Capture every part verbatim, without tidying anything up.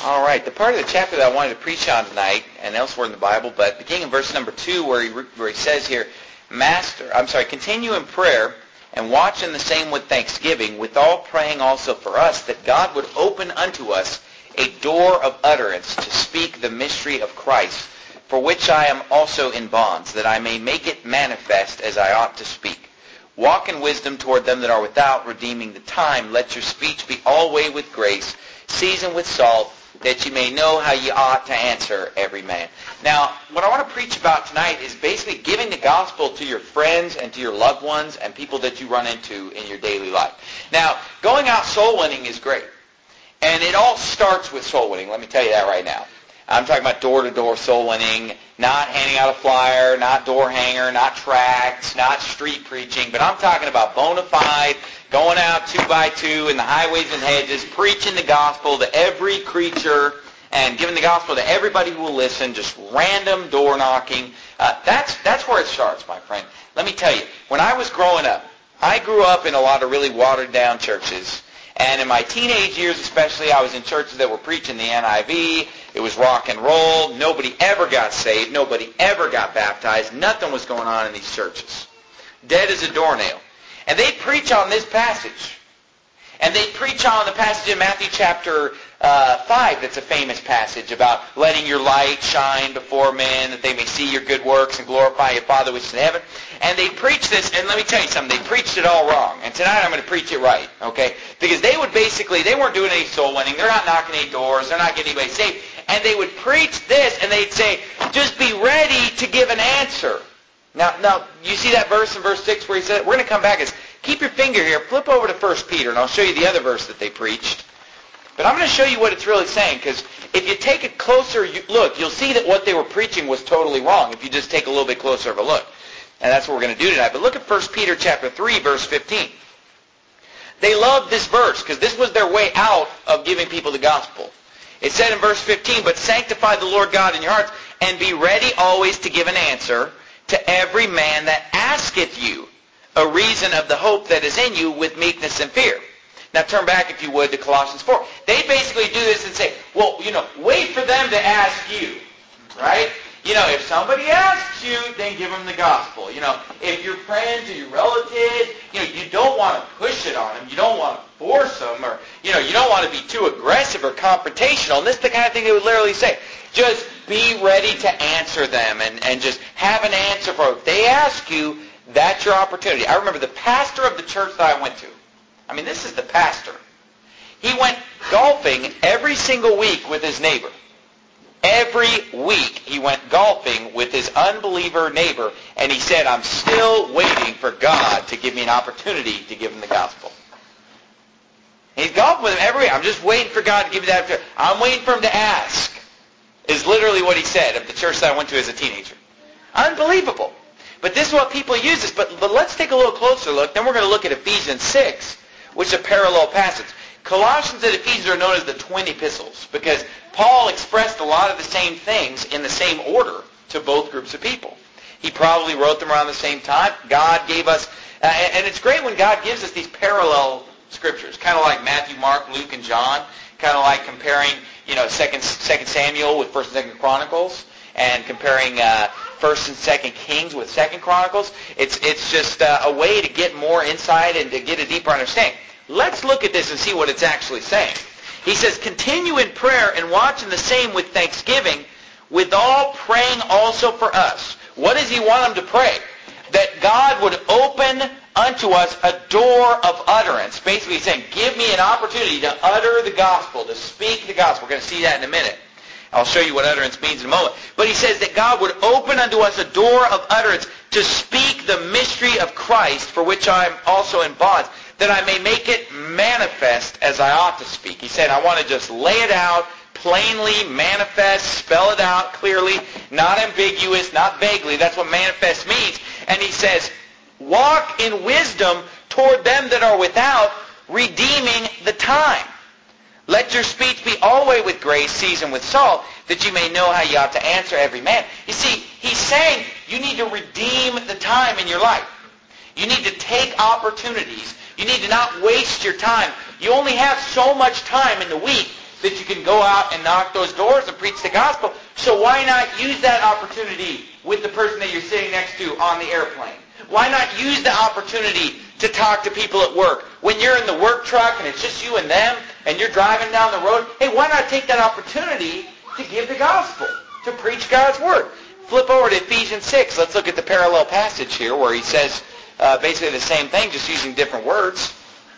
All right, the part of the chapter that I wanted to preach on tonight, and elsewhere in the Bible, but beginning in verse number two, where he, where he says here, Master, I'm sorry, continue in prayer and watch in the same with thanksgiving, with all praying also for us, that God would open unto us a door of utterance to speak the mystery of Christ, for which I am also in bonds, that I may make it manifest as I ought to speak. Walk in wisdom toward them that are without, redeeming the time. Let your speech be always with grace, seasoned with salt, that you may know how you ought to answer every man. Now, what I want to preach about tonight is basically giving the gospel to your friends and to your loved ones and people that you run into in your daily life. Now, going out soul winning is great. And it all starts with soul winning. Let me tell you that right now. I'm talking about door-to-door soul winning, not handing out a flyer, not door hanger, not tracts, not street preaching, but I'm talking about bona fide, going out two by two in the highways and hedges, preaching the gospel to every creature and giving the gospel to everybody who will listen, just random door knocking. Uh, that's, that's where it starts, my friend. Let me tell you, when I was growing up, I grew up in a lot of really watered-down churches. And in my teenage years especially, I was in churches that were preaching the N I V. It was rock and roll. Nobody ever got saved. Nobody ever got baptized. Nothing was going on in these churches. Dead as a doornail. And they preach on this passage. And they preach on the passage in Matthew chapter uh, five that's a famous passage about letting your light shine before men that they may see your good works and glorify your Father which is in heaven. And they preach this, and let me tell you something, they preached it all wrong. And tonight I'm going to preach it right, okay? Because they would basically, they weren't doing any soul winning. They're not knocking any doors. They're not getting anybody saved. And they would preach this, and they'd say, just be ready to give an answer. Now, now you see that verse in verse six where he said, we're going to come back. It's, keep your finger here. Flip over to First Peter, and I'll show you the other verse that they preached. But I'm going to show you what it's really saying, because if you take a closer look, you'll see that what they were preaching was totally wrong if you just take a little bit closer of a look. And that's what we're going to do tonight. But look at First Peter chapter three, verse fifteen. They loved this verse because this was their way out of giving people the gospel. It said in verse fifteen, but sanctify the Lord God in your hearts, and be ready always to give an answer to every man that asketh you a reason of the hope that is in you with meekness and fear. Now turn back, if you would, to Colossians four. They basically do this and say, well, you know, wait for them to ask you, right? You know, if somebody asks you, then give them the gospel. You know, if your friends or your relatives, you know, you don't want to push it on them. You don't want to force them, or, you know, you don't want to be too aggressive or confrontational. And this is the kind of thing they would literally say. Just be ready to answer them and, and just have an answer for it. If they ask you, that's your opportunity. I remember the pastor of the church that I went to. I mean, this is the pastor. He went golfing every single week with his neighbor. Every week he went golfing with his unbeliever neighbor, and he said, I'm still waiting for God to give me an opportunity to give him the gospel. He's golfing with him every week. I'm just waiting for God to give me that opportunity. I'm waiting for him to ask, is literally what he said of the church that I went to as a teenager. Unbelievable. But this is what people use this. But, but let's take a little closer look. Then we're going to look at Ephesians six, which is a parallel passage. Colossians and Ephesians are known as the twin epistles because Paul expressed a lot of the same things in the same order to both groups of people. He probably wrote them around the same time. God gave us, uh, and it's great when God gives us these parallel scriptures, kind of like Matthew, Mark, Luke, and John, kind of like comparing, you know, Second, Second Samuel with First and Second Chronicles, and comparing uh, First and Second Kings with Second Chronicles. It's it's just uh, a way to get more insight and to get a deeper understanding. Let's look at this and see what it's actually saying. He says, continue in prayer and watch in the same with thanksgiving, with all praying also for us. What does he want them to pray? That God would open unto us a door of utterance. Basically he's saying, give me an opportunity to utter the gospel, to speak the gospel. We're going to see that in a minute. I'll show you what utterance means in a moment. But he says that God would open unto us a door of utterance to speak the mystery of Christ, for which I am also in bonds, that I may make it manifest as I ought to speak. He said, I want to just lay it out, plainly, manifest, spell it out clearly, not ambiguous, not vaguely. That's what manifest means. And he says, walk in wisdom toward them that are without, redeeming the time. Let your speech be always with grace, seasoned with salt, that you may know how you ought to answer every man. You see, he's saying you need to redeem the time in your life. You need to take opportunities. You need to not waste your time. You only have so much time in the week, that you can go out and knock those doors and preach the gospel. So why not use that opportunity with the person that you're sitting next to on the airplane? Why not use the opportunity to talk to people at work? When you're in the work truck and it's just you and them and you're driving down the road, hey, why not take that opportunity to give the gospel, to preach God's word? Flip over to Ephesians six. Let's look at the parallel passage here where he says uh, basically the same thing, just using different words.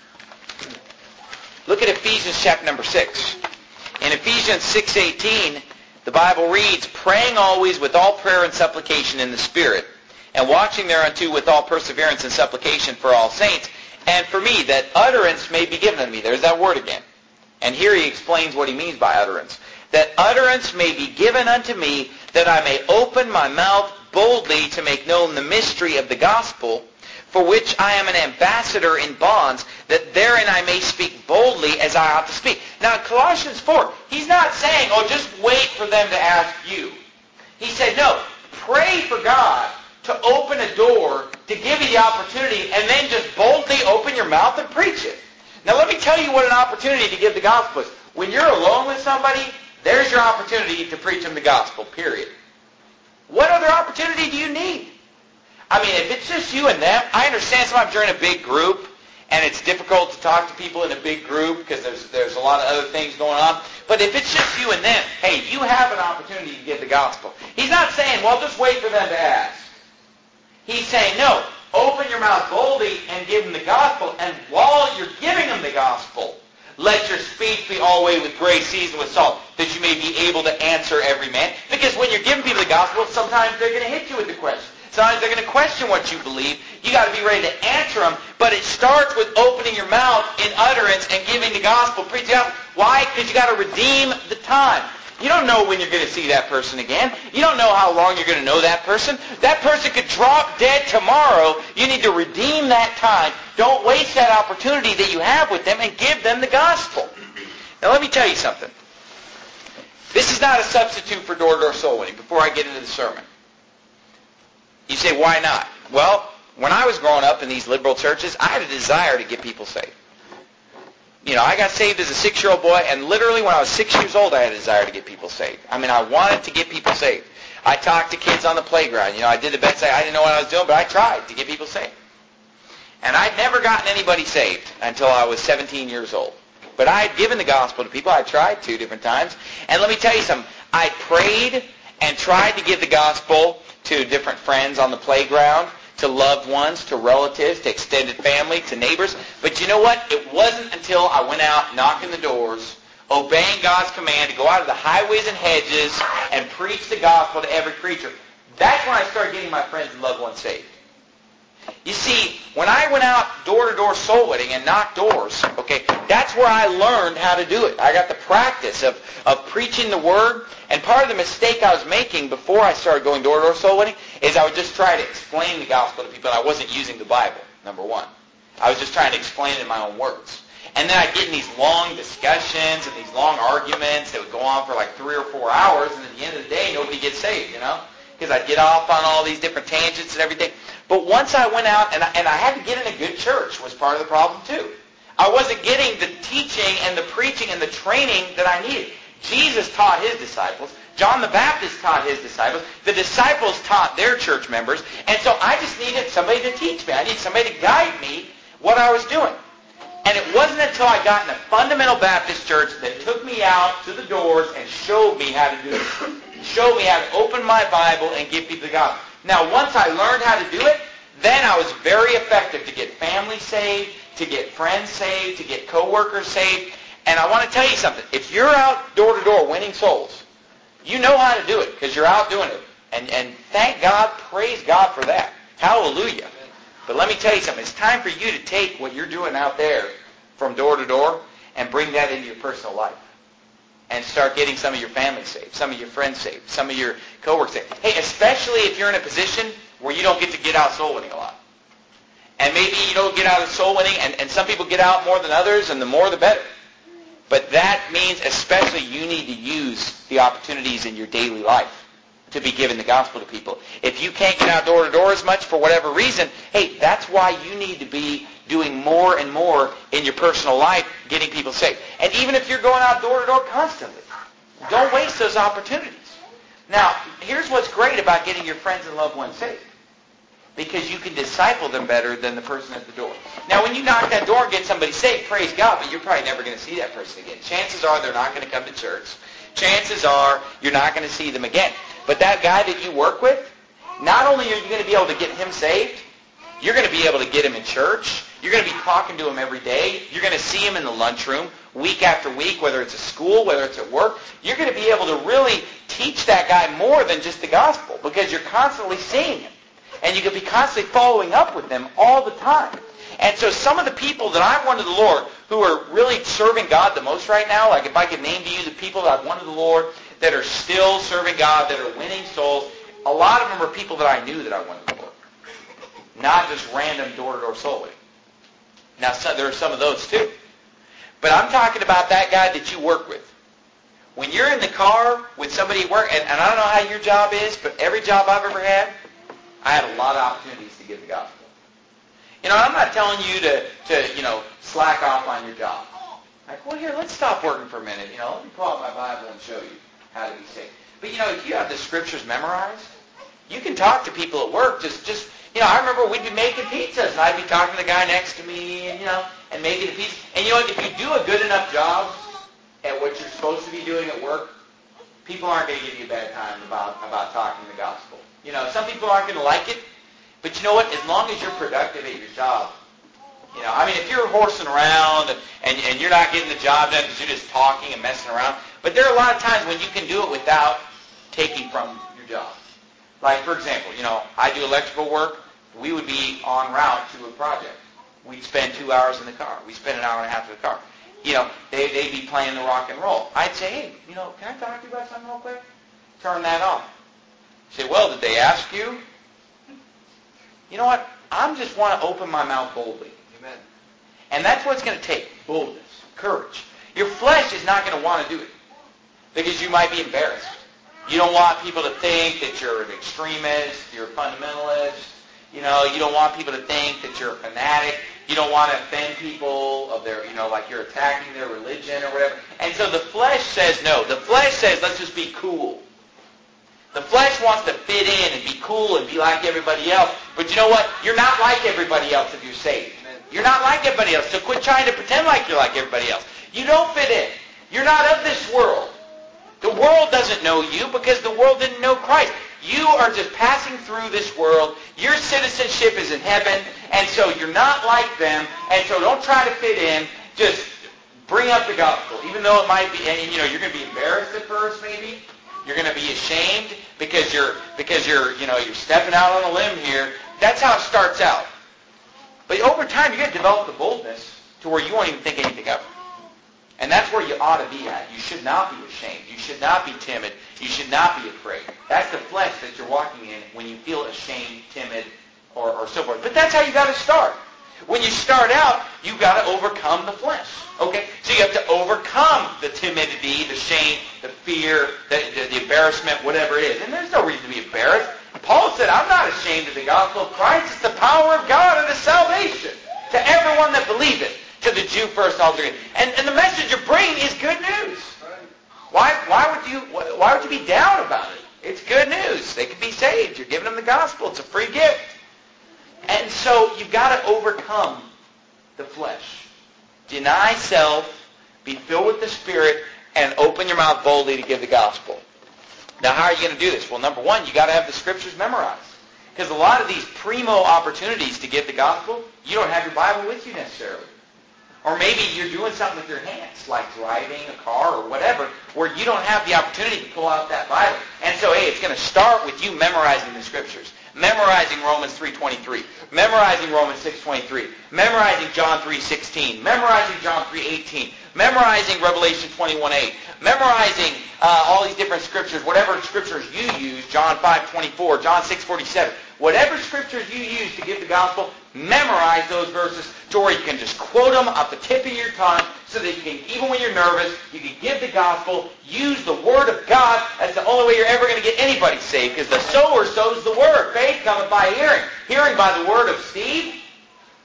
Look at Ephesians chapter number six. In Ephesians six eighteen, the Bible reads, praying always with all prayer and supplication in the Spirit, and watching thereunto with all perseverance and supplication for all saints, and for me, that utterance may be given unto me. There's that word again. And here he explains what he means by utterance. That utterance may be given unto me, that I may open my mouth boldly to make known the mystery of the gospel, for which I am an ambassador in bonds, that therein I may speak boldly as I ought to speak. Now in Colossians four, he's not saying, oh, just wait for them to ask you. He said, no, pray for God to open a door to give you the opportunity, and then just boldly open your mouth and preach it. Now let me tell you what an opportunity to give the gospel is. When you're alone with somebody, there's your opportunity to preach them the gospel, period. What other opportunity do you need? I mean, if it's just you and them, I understand sometimes you're in a big group, and it's difficult to talk to people in a big group because there's, there's a lot of other things going on. But if it's just you and them, hey, you have an opportunity to give the gospel. He's not saying, well, just wait for them to ask. He's saying, no, open your mouth boldly and give them the gospel, and while you're giving them the gospel, let your speech be always with grace, seasoned with salt, that you may be able to answer every man. Because when you're giving people the gospel, sometimes they're going to hit you with the question. Sometimes they're going to question what you believe. You got to be ready to answer them. But it starts with opening your mouth in utterance and giving the gospel, preaching the gospel. Why? Because you got to redeem the time. You don't know when you're going to see that person again. You don't know how long you're going to know that person. That person could drop dead tomorrow. You need to redeem that time. Don't waste that opportunity that you have with them and give them the gospel. Now let me tell you something. This is not a substitute for door-to-door soul winning before I get into the sermon. You say, why not? Well, when I was growing up in these liberal churches, I had a desire to get people saved. You know, I got saved as a six-year-old boy, and literally when I was six years old, I had a desire to get people saved. I mean, I wanted to get people saved. I talked to kids on the playground. You know, I did the best. I, I didn't know what I was doing, but I tried to get people saved. And I'd never gotten anybody saved until I was seventeen years old. But I had given the gospel to people. I tried two different times. And let me tell you something. I prayed and tried to give the gospel to different friends on the playground, to loved ones, to relatives, to extended family, to neighbors. But you know what? It wasn't until I went out knocking the doors, obeying God's command to go out of the highways and hedges and preach the gospel to every creature. That's when I started getting my friends and loved ones saved. You see, when I went out door-to-door soul winning and knocked doors, okay, that's where I learned how to do it. I got the practice of, of preaching the word. And part of the mistake I was making before I started going door-to-door soul winning is I would just try to explain the gospel to people, and I wasn't using the Bible, number one. I was just trying to explain it in my own words. And then I'd get in these long discussions and these long arguments that would go on for like three or four hours, and at the end of the day, nobody gets saved, you know? Because I'd get off on all these different tangents and everything. But once I went out, and I, and I had to get in a good church was part of the problem too. I wasn't getting the teaching and the preaching and the training that I needed. Jesus taught his disciples. John the Baptist taught his disciples. The disciples taught their church members. And so I just needed somebody to teach me. I needed somebody to guide me what I was doing. And it wasn't until I got in a fundamental Baptist church that took me out to the doors and showed me how to do it. Showed me how to open my Bible and give people the gospel. Now, once I learned how to do it, then I was very effective to get family saved, to get friends saved, to get coworkers saved. And I want to tell you something. If you're out door-to-door winning souls, you know how to do it because you're out doing it. And, and thank God, praise God for that. Hallelujah. But let me tell you something. It's time for you to take what you're doing out there from door to door and bring that into your personal life. And start getting some of your family saved, some of your friends saved, some of your coworkers saved. Hey, especially if you're in a position where you don't get to get out soul winning a lot. And maybe you don't get out of soul winning, and, and some people get out more than others, and the more the better. But that means especially you need to use the opportunities in your daily life to be giving the gospel to people. If you can't get out door to door as much for whatever reason, hey, that's why you need to be doing more and more in your personal life, getting people saved. And even if you're going out door to door constantly, don't waste those opportunities. Now, here's what's great about getting your friends and loved ones saved. Because you can disciple them better than the person at the door. Now, when you knock that door and get somebody saved, praise God, but you're probably never going to see that person again. Chances are they're not going to come to church. Chances are you're not going to see them again. But that guy that you work with, not only are you going to be able to get him saved, you're going to be able to get him in church. You're going to be talking to him every day. You're going to see him in the lunchroom week after week, whether it's at school, whether it's at work. You're going to be able to really teach that guy more than just the gospel because you're constantly seeing him. And you can be constantly following up with them all the time. And so some of the people that I've won to the Lord who are really serving God the most right now, like if I could name to you the people that I've won to the Lord that are still serving God, that are winning souls, a lot of them are people that I knew that I won to the Lord. Not just random door-to-door soul winning. Now, so, there are some of those too. But I'm talking about that guy that you work with. When you're in the car with somebody at work, and, and I don't know how your job is, but every job I've ever had, I had a lot of opportunities to give the gospel. You know, I'm not telling you to, to, you know, slack off on your job. Like, well, here, let's stop working for a minute. You know, let me pull out my Bible and show you how to be saved. But, you know, if you have the scriptures memorized, you can talk to people at work. Just, just you know, I remember we'd be making pizzas, and I'd be talking to the guy next to me, and, you know, and making a pizza. And, you know, if you do a good enough job at what you're supposed to be doing at work, people aren't going to give you a bad time about, about talking the gospel. You know, some people aren't going to like it, but you know what? As long as you're productive at your job, you know, I mean, if you're horsing around and, and, and you're not getting the job done because you're just talking and messing around, but there are a lot of times when you can do it without taking from your job. Like, for example, you know, I do electrical work. We would be en route to a project. We'd spend two hours in the car. We spend an hour and a half in the car. You know, they, they'd be playing the rock and roll. I'd say, hey, you know, can I talk to you about something real quick? Turn that off. Say, well, did they ask you? You know what? I just want to open my mouth boldly. Amen. And that's what it's going to take. Boldness. Courage. Your flesh is not going to want to do it because you might be embarrassed. You don't want people to think that you're an extremist, you're a fundamentalist. You know, you don't want people to think that you're a fanatic. You don't want to offend people of their, you know, like you're attacking their religion or whatever. And so the flesh says no. The flesh says, let's just be cool. The flesh wants to fit in and be cool and be like everybody else. But you know what? You're not like everybody else if you're saved. You're not like everybody else. So quit trying to pretend like you're like everybody else. You don't fit in. You're not of this world. The world doesn't know you because the world didn't know Christ. You are just passing through this world. Your citizenship is in heaven, and so you're not like them. And so don't try to fit in. Just bring up the gospel, even though it might be, and you know, you're going to be embarrassed at first, maybe. You're going to be ashamed because you're because you're you know you're stepping out on a limb here. That's how it starts out. But over time, you're going to develop the boldness to where you won't even think anything of it. And that's where you ought to be at. You should not be ashamed. You should not be timid. You should not be afraid. That's the flesh that you're walking in when you feel ashamed, timid, or, or so forth. But that's how you got to start. When you start out, you've got to overcome the flesh. Okay? So you have to overcome the timidity, the shame, the fear, the, the, the embarrassment, whatever it is. And there's no reason to be embarrassed. Paul said, I'm not ashamed of the gospel of Christ. It's the power of God unto salvation to everyone that believeth. To the Jew first, all three. And, and the message you're bringing is good news. Why, why would you why would you be down about it? It's good news. They can be saved. You're giving them the gospel. It's a free gift. And so you've got to overcome the flesh. Deny self, be filled with the Spirit, and open your mouth boldly to give the gospel. Now, how are you going to do this? Well, number one, you got to have the scriptures memorized. Because a lot of these primo opportunities to give the gospel, you don't have your Bible with you necessarily. Or maybe you're doing something with your hands, like driving a car or whatever, where you don't have the opportunity to pull out that Bible. And so, hey, it's going to start with you memorizing the scriptures. Memorizing Romans three twenty-three. Memorizing Romans six twenty-three. Memorizing John three sixteen. Memorizing John three eighteen. Memorizing Revelation twenty-one eight. Memorizing uh, all these different scriptures, whatever scriptures you use, John five twenty-four, John six forty-seven. Whatever scriptures you use to give the gospel, memorize those verses to where you can just quote them off the tip of your tongue so that you can, even when you're nervous, you can give the gospel, use the Word of God. That's the only way you're ever going to get anybody saved, because the sower sows the Word. Faith cometh by hearing. Hearing by the Word of Steve.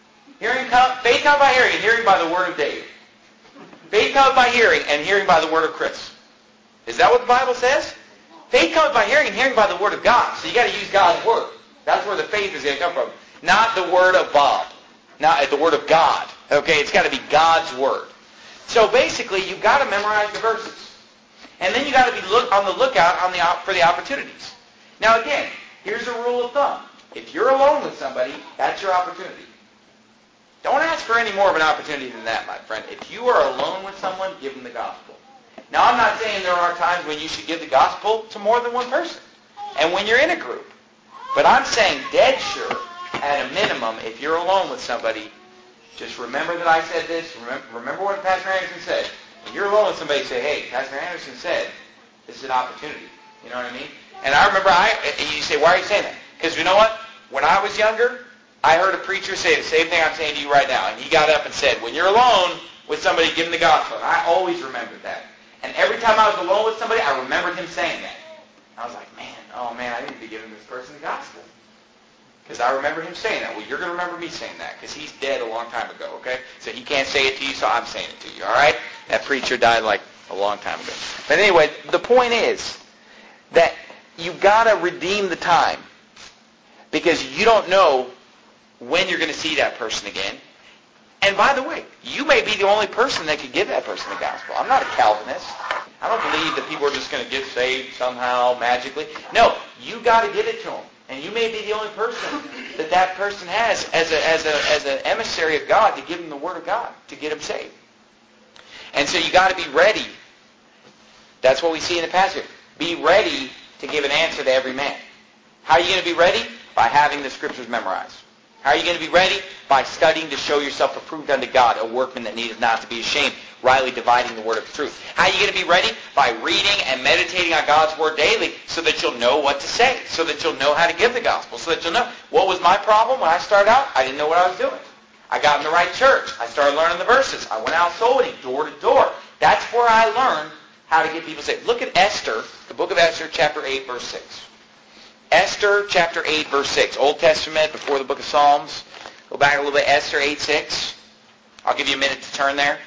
Hearing come, faith comes by hearing, and hearing by the word of Dave. Faith comes by hearing, and hearing by the word of Chris. Is that what the Bible says? Faith comes by hearing, and hearing by the word of God. So you got to use God's word. That's where the faith is going to come from. Not the word of Bob. Not the word of God. Okay, it's got to be God's word. So basically, you've got to memorize the verses. And then you got to be look, on the lookout on the, for the opportunities. Now again, here's a rule of thumb. If you're alone with somebody, that's your opportunity. Don't ask for any more of an opportunity than that, my friend. If you are alone with someone, give them the gospel. Now, I'm not saying there are times when you should give the gospel to more than one person, and when you're in a group. But I'm saying dead sure, at a minimum, if you're alone with somebody, just remember that I said this. Remember, remember what Pastor Anderson said. When you're alone with somebody, say, hey, Pastor Anderson said, this is an opportunity. You know what I mean? And I remember, I. you say, why are you saying that? Because you know what? When I was younger, I heard a preacher say the same thing I'm saying to you right now. And he got up and said, when you're alone with somebody, give them the gospel. And I always remembered that. And every time I was alone with somebody, I remembered him saying that. I was like, man, oh man, I need to be giving this person the gospel. Because I remember him saying that. Well, you're going to remember me saying that because he's dead a long time ago, okay? So he can't say it to you, so I'm saying it to you, all right? That preacher died like a long time ago. But anyway, the point is that you've got to redeem the time because you don't know when you're going to see that person again. And by the way, you may be the only person that could give that person the gospel. I'm not a Calvinist. I don't believe that people are just going to get saved somehow magically. No, you got to give it to them. And you may be the only person that that person has as a as a as an emissary of God to give them the word of God to get them saved. And so you got to be ready. That's what we see in the passage. Be ready to give an answer to every man. How are you going to be ready? By having the scriptures memorized. How are you going to be ready? By studying to show yourself approved unto God, a workman that needeth not to be ashamed, rightly dividing the word of truth. How are you going to be ready? By reading and meditating on God's word daily so that you'll know what to say, so that you'll know how to give the gospel, so that you'll know. What was my problem when I started out? I didn't know what I was doing. I got in the right church. I started learning the verses. I went out soul winning, door to door. That's where I learned how to get people saved. Look at Esther, the book of Esther, chapter eight, verse six. Esther chapter eight, verse six. Old Testament, before the book of Psalms. Go back a little bit. Esther eight, six. I'll give you a minute to turn there.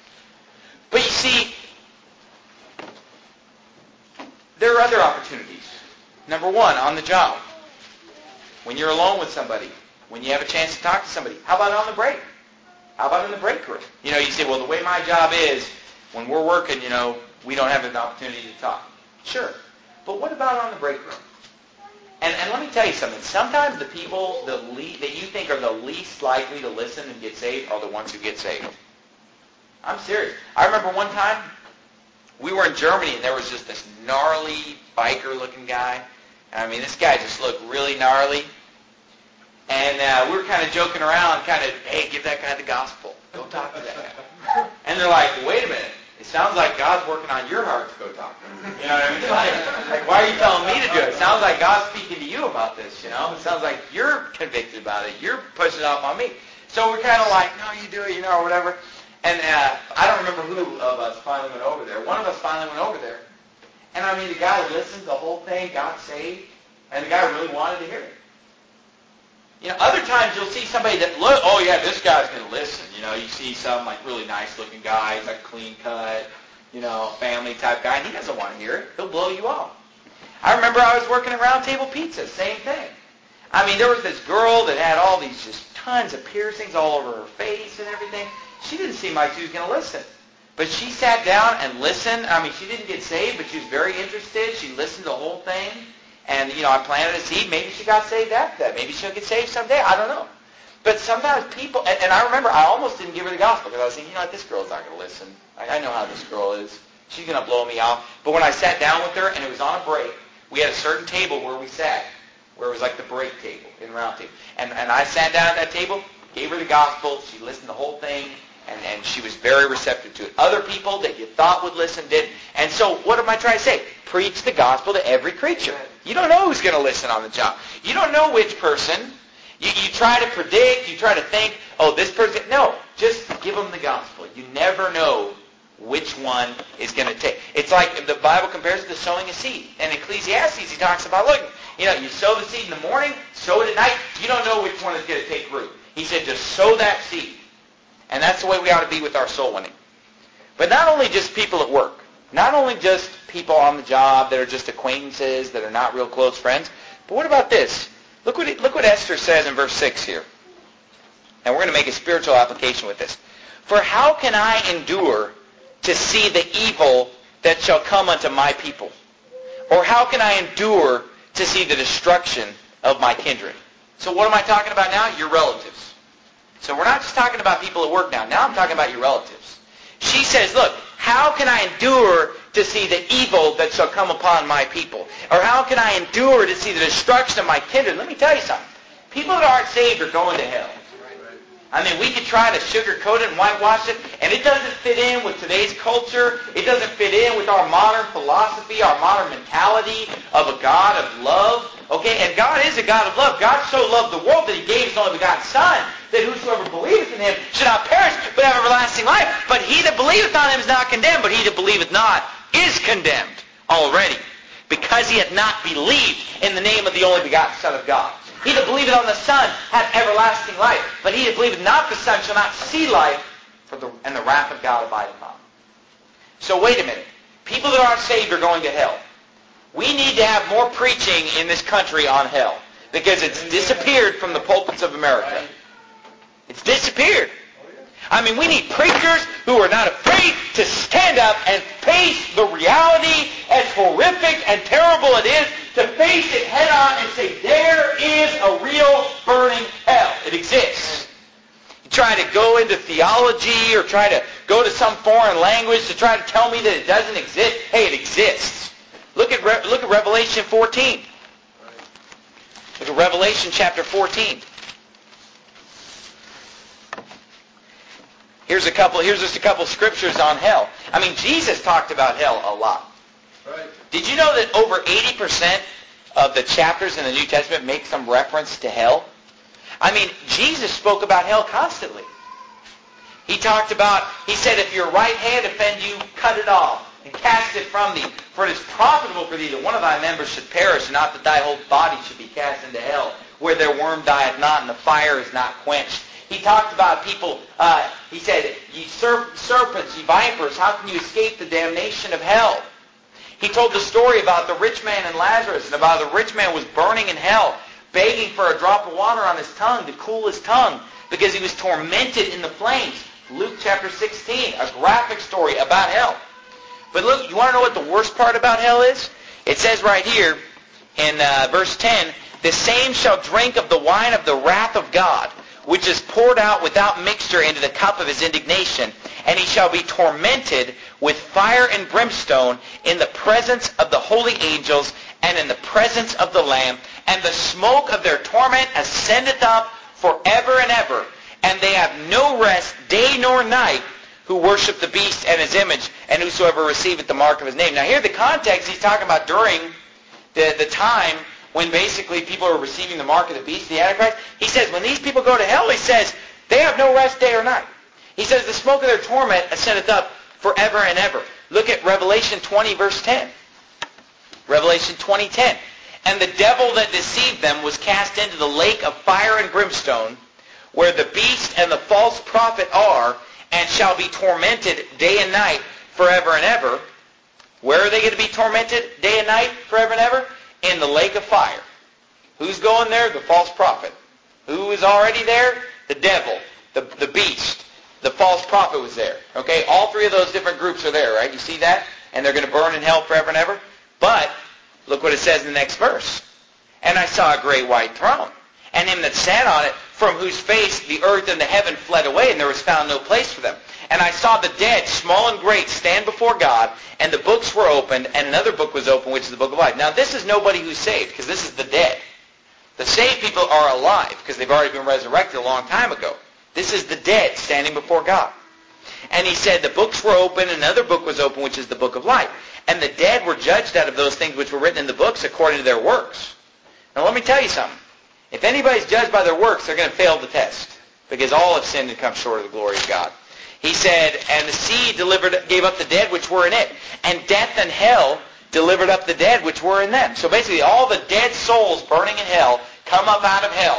But you see, there are other opportunities. Number one, on the job. When you're alone with somebody. When you have a chance to talk to somebody. How about on the break? How about in the break room? You know, you say, well, the way my job is, when we're working, you know, we don't have an opportunity to talk. Sure. But what about on the break room? And, and let me tell you something. Sometimes the people the le- that you think are the least likely to listen and get saved are the ones who get saved. I'm serious. I remember one time we were in Germany and there was just this gnarly biker-looking guy. I mean, this guy just looked really gnarly. And uh, we were kind of joking around, kind of, hey, give that guy the gospel. Go talk to that guy. And they're like, wait a minute. It sounds like God's working on your heart to go talk to him. You know what I mean? Like, like, why are you telling me to do it? It sounds like God's speaking to you about this, you know? It sounds like you're convicted about it. You're pushing it off on me. So we're kind of like, no, you do it, you know, or whatever. And uh, I don't remember who of us finally went over there. One of us finally went over there. And I mean, the guy listened to the whole thing, got saved, and the guy really wanted to hear it. You know, other times you'll see somebody that, look, oh yeah, this guy's going to listen. You know, you see some like really nice looking guy, he's like clean cut, you know, family type guy, and he doesn't want to hear it. He'll blow you off. I remember I was working at Round Table Pizza, same thing. I mean, there was this girl that had all these just tons of piercings all over her face and everything. She didn't seem like she was going to listen. But she sat down and listened. I mean, she didn't get saved, but she was very interested. She listened to the whole thing. And, you know, I planted a seed. Maybe she got saved after that. Maybe she'll get saved someday. I don't know. But sometimes people, and, and I remember I almost didn't give her the gospel because I was thinking, you know what, this girl's not going to listen. I, I know how this girl is. She's going to blow me off. But when I sat down with her and it was on a break, we had a certain table where we sat, where it was like the break table in Round Table. And, and I sat down at that table, gave her the gospel. She listened to the whole thing. And, and she was very receptive to it. Other people that you thought would listen didn't. And so what am I trying to say? Preach the gospel to every creature. You don't know who's going to listen on the job. You don't know which person. You, you try to predict. You try to think, oh, this person. No, just give them the gospel. You never know which one is going to take. It's like the Bible compares it to sowing a seed. In Ecclesiastes, he talks about, look, you know, you sow the seed in the morning, sow it at night. You don't know which one is going to take root. He said to sow that seed. And that's the way we ought to be with our soul winning. But not only just people at work. Not only just people on the job that are just acquaintances, that are not real close friends. But what about this? Look what, it, look what Esther says in verse six here. And we're going to make a spiritual application with this. For how can I endure to see the evil that shall come unto my people? Or how can I endure to see the destruction of my kindred? So what am I talking about now? Your relatives. So we're not just talking about people at work now. Now I'm talking about your relatives. She says, look, how can I endure to see the evil that shall come upon my people? Or how can I endure to see the destruction of my kindred? Let me tell you something. People that aren't saved are going to hell. I mean, we could try to sugarcoat it and whitewash it, and it doesn't fit in with today's culture. It doesn't fit in with our modern philosophy, our modern mentality of a God of love. Okay, and God is a God of love. God so loved the world that he gave his only begotten Son, that whosoever believeth in him should not perish, but have everlasting life. But he that believeth on him is not condemned, but he that believeth not is condemned already, because he hath not believed in the name of the only begotten Son of God. He that believeth on the Son hath everlasting life, but he that believeth not the Son shall not see life, for the, and the wrath of God abideth on him. So wait a minute. People that aren't saved are going to hell. We need to have more preaching in this country on hell, because it's disappeared from the pulpits of America. It's disappeared. I mean, we need preachers who are not afraid to stand up and face the reality, as horrific and terrible it is, to face it head on and say, there is a real burning hell. It exists. You try to go into theology or try to go to some foreign language to try to tell me that it doesn't exist. Hey, it exists. Look at, Re- look at Revelation fourteen. Look at Revelation chapter fourteen. Here's a couple. Here's just a couple scriptures on hell. I mean, Jesus talked about hell a lot. Right. Did you know that over eighty percent of the chapters in the New Testament make some reference to hell? I mean, Jesus spoke about hell constantly. He talked about, he said, if your right hand offend you, cut it off and cast it from thee. For it is profitable for thee that one of thy members should perish, and not that thy whole body should be cast into hell, where their worm dieth not and the fire is not quenched. He talked about people, uh, he said, ye serp- serpents, ye vipers, how can you escape the damnation of hell? He told the story about the rich man and Lazarus, and about the rich man was burning in hell, begging for a drop of water on his tongue to cool his tongue, because he was tormented in the flames. Luke chapter sixteen, a graphic story about hell. But look, you want to know what the worst part about hell is? It says right here in uh, verse ten, the same shall drink of the wine of the wrath of God, which is poured out without mixture into the cup of his indignation, and he shall be tormented with fire and brimstone in the presence of the holy angels and in the presence of the Lamb, and the smoke of their torment ascendeth up forever and ever, and they have no rest day nor night who worship the beast and his image, and whosoever receiveth the mark of his name. Now here the context he's talking about during the, the time when basically people are receiving the mark of the beast, the Antichrist. He says when these people go to hell, he says they have no rest day or night. He says the smoke of their torment ascendeth up forever and ever. Look at Revelation twenty, verse ten. Revelation twenty, ten. And the devil that deceived them was cast into the lake of fire and brimstone, where the beast and the false prophet are, and shall be tormented day and night forever and ever. Where are they going to be tormented day and night forever and ever? In the lake of fire. Who's going there? The false prophet. Who is already there? The devil, the, the beast. The false prophet was there. Okay? All three of those different groups are there, right? You see that? And they're going to burn in hell forever and ever. But look what it says in the next verse. And I saw a great white throne, and him that sat on it, from whose face the earth and the heaven fled away, and there was found no place for them. And I saw the dead, small and great, stand before God, and the books were opened, and another book was opened, which is the book of life. Now this is nobody who's saved, because this is the dead. The saved people are alive, because they've already been resurrected a long time ago. This is the dead standing before God. And he said the books were open, and another book was open, which is the book of life. And the dead were judged out of those things which were written in the books according to their works. Now let me tell you something. If anybody's judged by their works, they're going to fail the test, because all have sinned and come short of the glory of God. He said, and the sea delivered, gave up the dead which were in it, and death and hell delivered up the dead which were in them. So basically all the dead souls burning in hell come up out of hell.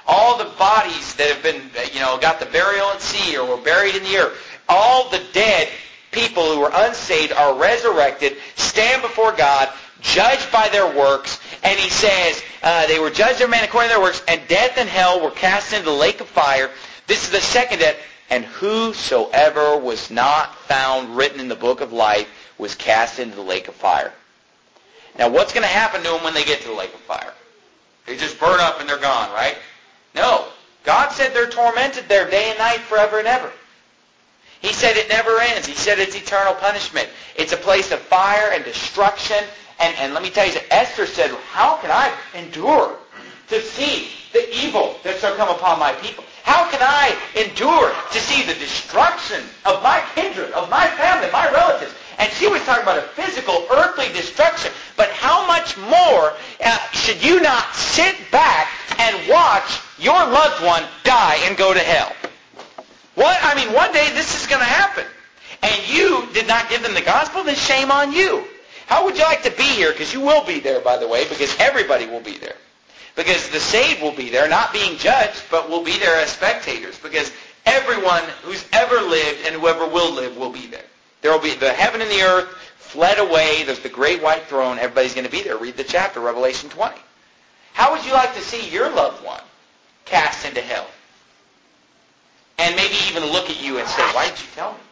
all the bodies that have been, you know, got the burial at sea or were buried in the earth, all the dead people who were unsaved are resurrected, stand before God, judged by their works, and he says uh, they were judged every man according to their works, and death and hell were cast into the lake of fire. This is the second death, and whosoever was not found written in the book of life was cast into the lake of fire. Now, what's going to happen to them when they get to the lake of fire? They just burn up and they're gone, right? No. God said they're tormented there day and night forever and ever. He said it never ends. He said it's eternal punishment. It's a place of fire and destruction. And, and let me tell you, Esther said, how can I endure to see the evil that shall come upon my people? How can I endure to see the destruction of my kindred, of my family, my relatives? And she was talking about a physical, earthly destruction. But how much more uh, should you not sit back and watch your loved one die and go to hell? What? I mean, one day this is going to happen. And you did not give them the gospel, then shame on you. How would you like to be here? Because you will be there, by the way, because everybody will be there. Because the saved will be there, not being judged, but will be there as spectators. Because everyone who's ever lived and whoever will live will be there. There will be the heaven and the earth fled away. There's the great white throne. Everybody's going to be there. Read the chapter, Revelation twenty. How would you like to see your loved one cast into hell? And maybe even look at you and say, why didn't you tell me?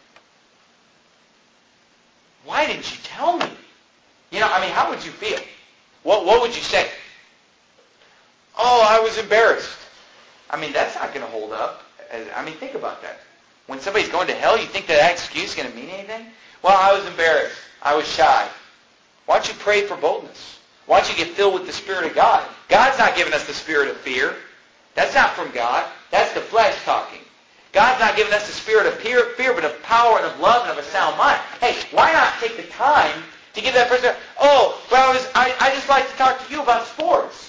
Why didn't you tell me? You know, I mean, how would you feel? What, what would you say? Oh, I was embarrassed. I mean, that's not going to hold up. I mean, think about that. When somebody's going to hell, you think that, that excuse is going to mean anything? Well, I was embarrassed. I was shy. Why don't you pray for boldness? Why don't you get filled with the Spirit of God? God's not giving us the spirit of fear. That's not from God. That's the flesh talking. God's not giving us the spirit of fear, fear, but of power and of love and of a sound mind. Hey, why not take the time to give that person, oh, well, I, was, I, I just like to talk to you about sports.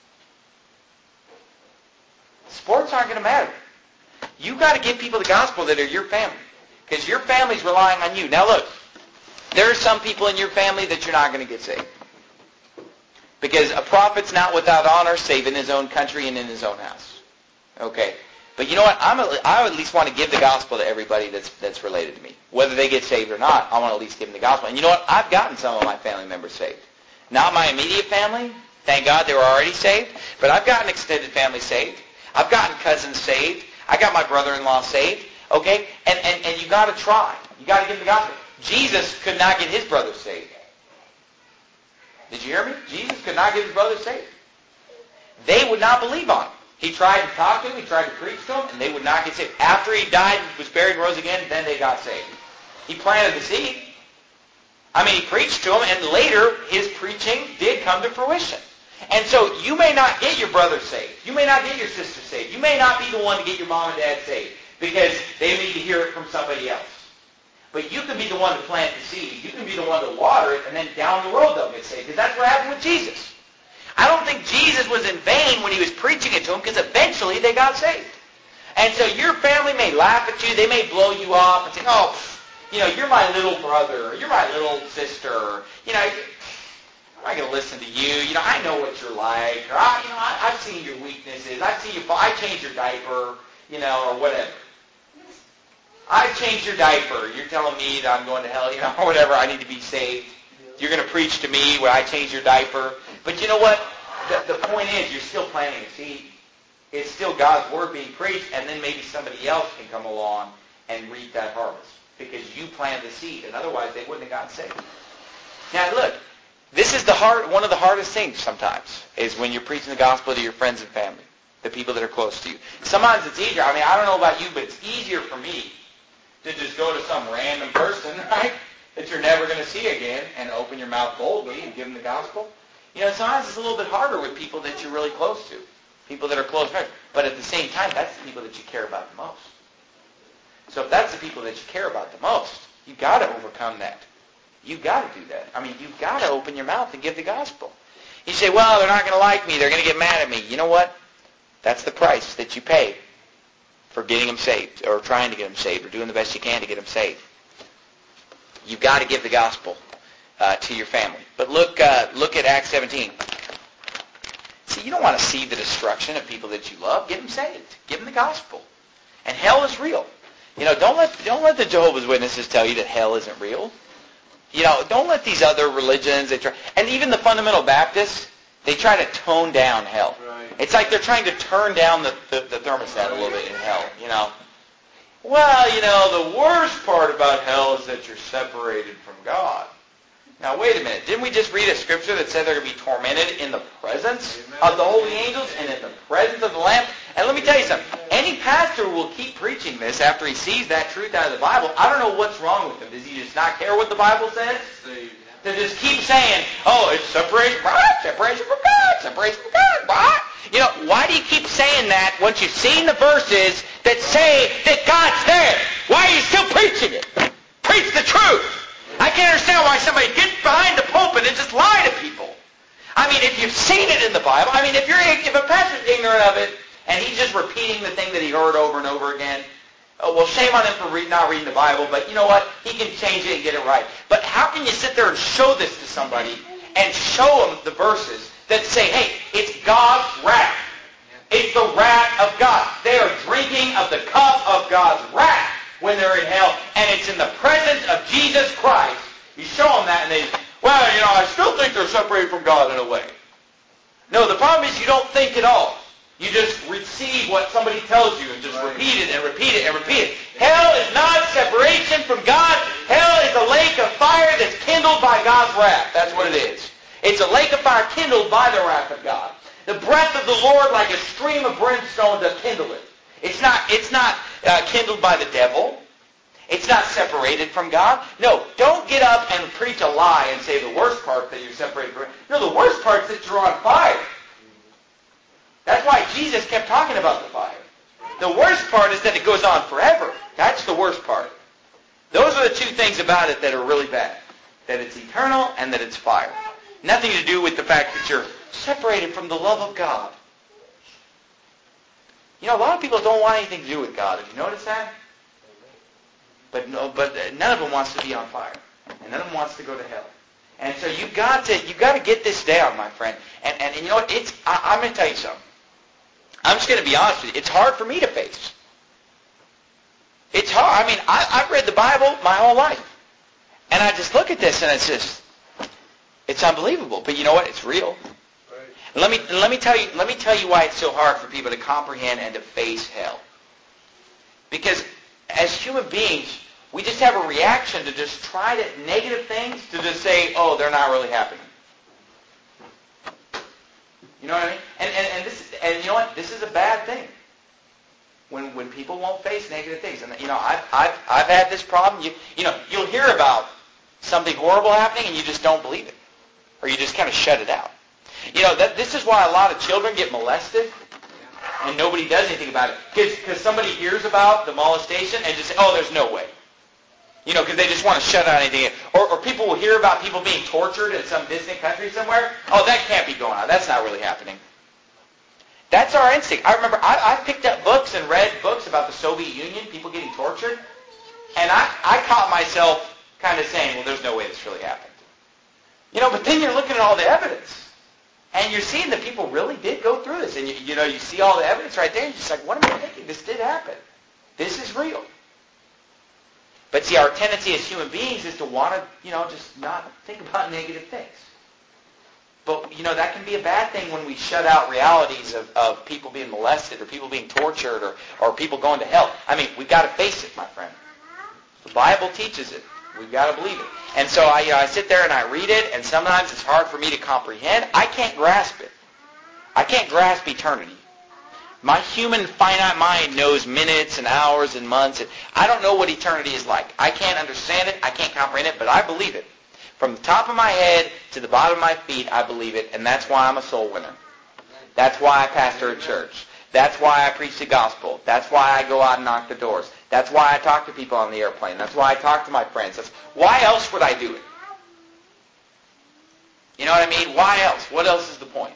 Sports aren't going to matter. You've got to give people the gospel that are your family, because your family's relying on you. Now look, there are some people in your family that you're not going to get saved. Because a prophet's not without honor, save in his own country and in his own house. Okay? But you know what? I'm a, I at least want to give the gospel to everybody that's that's related to me. Whether they get saved or not, I want to at least give them the gospel. And you know what? I've gotten some of my family members saved. Not my immediate family. Thank God they were already saved. But I've gotten extended family saved. I've gotten cousins saved. I got my brother-in-law saved. Okay? And, and, and you got to try. You got to give the gospel. Jesus could not get his brother saved. Did you hear me? Jesus could not get his brother saved. They would not believe on him. He tried to talk to them, he tried to preach to them, and they would not get saved. After he died, was buried, and rose again, then they got saved. He planted the seed. I mean, he preached to them, and later his preaching did come to fruition. And so you may not get your brother saved. You may not get your sister saved. You may not be the one to get your mom and dad saved because they need to hear it from somebody else. But you can be the one to plant the seed. You can be the one to water it, and then down the road they'll get saved. Because that's what happened with Jesus. I don't think Jesus was in vain when he was preaching it to them, because eventually they got saved. And so your family may laugh at you. They may blow you off and say, oh, you know, you're my little brother, or you're my little sister, or, you know, I'm not going to listen to you. You know, I know what you're like, or, I, you know, I, I've seen your weaknesses. I've seen your, I changed your diaper, you know, or whatever. I changed your diaper. You're telling me that I'm going to hell, you know, or whatever. I need to be saved. You're going to preach to me when I change your diaper. But you know what? The, the point is, you're still planting a seed. It's still God's word being preached, and then maybe somebody else can come along and reap that harvest because you planted the seed, and otherwise they wouldn't have gotten saved. Now, look, this is the hard, one of the hardest things sometimes is when you're preaching the gospel to your friends and family, the people that are close to you. Sometimes it's easier. I mean, I don't know about you, but it's easier for me to just go to some random person, right, that you're never going to see again and open your mouth boldly and give them the gospel. You know, sometimes it's a little bit harder with people that you're really close to, people that are close friends. But at the same time, that's the people that you care about the most. So if that's the people that you care about the most, you've got to overcome that. You've got to do that. I mean, you've got to open your mouth and give the gospel. You say, well, they're not going to like me. They're going to get mad at me. You know what? That's the price that you pay for getting them saved, or trying to get them saved, or doing the best you can to get them saved. You've got to give the gospel uh, to your family. But look, uh, look at Acts seventeen. It See, you don't want to see the destruction of people that you love. Get them saved. Give them the gospel. And hell is real. You know, don't let don't let the Jehovah's Witnesses tell you that hell isn't real. You know, don't let these other religions, they try, and even the fundamental Baptists, they try to tone down hell. Right. It's like they're trying to turn down the, the, the thermostat a little bit in hell, you know. Well, you know, the worst part about hell is that you're separated from God. Now, wait a minute. Didn't we just read a scripture that said they're going to be tormented in the presence Amen. Of the holy angels and in the presence of the Lamb? And let me tell you something. Any pastor will keep preaching this after he sees that truth out of the Bible. I don't know what's wrong with him. Does he just not care what the Bible says? To just keep saying, oh, it's separation from God, separation from God, separation from God. What? You know, why do you keep saying that once you've seen the verses that say that God's there? Why are you still preaching it? Preach the truth. I can't understand why somebody gets behind the pulpit and just lie to people. I mean, if you've seen it in the Bible, I mean, if you're if a pastor's ignorant of it and he's just repeating the thing that he heard over and over again, oh, well, shame on him for read, not reading the Bible, but you know what? He can change it and get it right. But how can you sit there and show this to somebody and show them the verses that say, hey, it's God's wrath. It's the wrath of God. They are drinking of the cup of God's wrath when they're in hell, and it's in the presence of Jesus Christ. You show them that, and they, well, you know, I still think they're separated from God in a way. No, the problem is you don't think at all. You just receive what somebody tells you and just right. repeat it and repeat it and repeat it. Hell is not separation from God. Hell is a lake of fire that's kindled by God's wrath. That's what it is. It's a lake of fire kindled by the wrath of God. The breath of the Lord like a stream of brimstone does kindle it. It's not, it's not uh, kindled by the devil. It's not separated from God. No, don't get up and preach a lie and say the worst part that you're separated from God. No, the worst part is that you're on fire. That's why Jesus kept talking about the fire. The worst part is that it goes on forever. That's the worst part. Those are the two things about it that are really bad. That it's eternal and that it's fire. Nothing to do with the fact that you're separated from the love of God. You know, a lot of people don't want anything to do with God. Have you noticed that? But no, but none of them wants to be on fire, and none of them wants to go to hell. And so you got to you got to get this down, my friend. And, and and you know what? It's I, I'm going to tell you something. I'm just going to be honest with you. It's hard for me to face. It's hard. I mean, I, I've read the Bible my whole life, and I just look at this, and it's just it's unbelievable. But you know what? It's real. Let me let me tell you let me tell you why it's so hard for people to comprehend and to face hell. Because as human beings, we just have a reaction to just try to negative things to just say, oh, they're not really happening. You know what I mean? And and, and this and you know what? This is a bad thing. When when people won't face negative things. And you know, I've I've I've had this problem. You you know, you'll hear about something horrible happening and you just don't believe it. Or you just kind of shut it out. You know, that, this is why a lot of children get molested and nobody does anything about it. Because somebody hears about the molestation and just say, oh, there's no way. You know, because they just want to shut out anything. Or, or people will hear about people being tortured in some distant country somewhere. Oh, that can't be going on. That's not really happening. That's our instinct. I remember I, I picked up books and read books about the Soviet Union, people getting tortured. And I, I caught myself kind of saying, well, there's no way this really happened. You know, but then you're looking at all the evidence. And you're seeing that people really did go through this. And, you, you know, you see all the evidence right there. And you're just like, what am I thinking? This did happen. This is real. But see, our tendency as human beings is to want to, you know, just not think about negative things. But, you know, that can be a bad thing when we shut out realities of, of people being molested or people being tortured or, or people going to hell. I mean, we've got to face it, my friend. The Bible teaches it. We've got to believe it. And so I, you know, I sit there and I read it, and sometimes it's hard for me to comprehend. I can't grasp it. I can't grasp eternity. My human finite mind knows minutes and hours and months. And I don't know what eternity is like. I can't understand it. I can't comprehend it, but I believe it. From the top of my head to the bottom of my feet, I believe it, and that's why I'm a soul winner. That's why I pastor a church. That's why I preach the gospel. That's why I go out and knock the doors. That's why I talk to people on the airplane. That's why I talk to my friends. That's, why else would I do it? You know what I mean? Why else? What else is the point?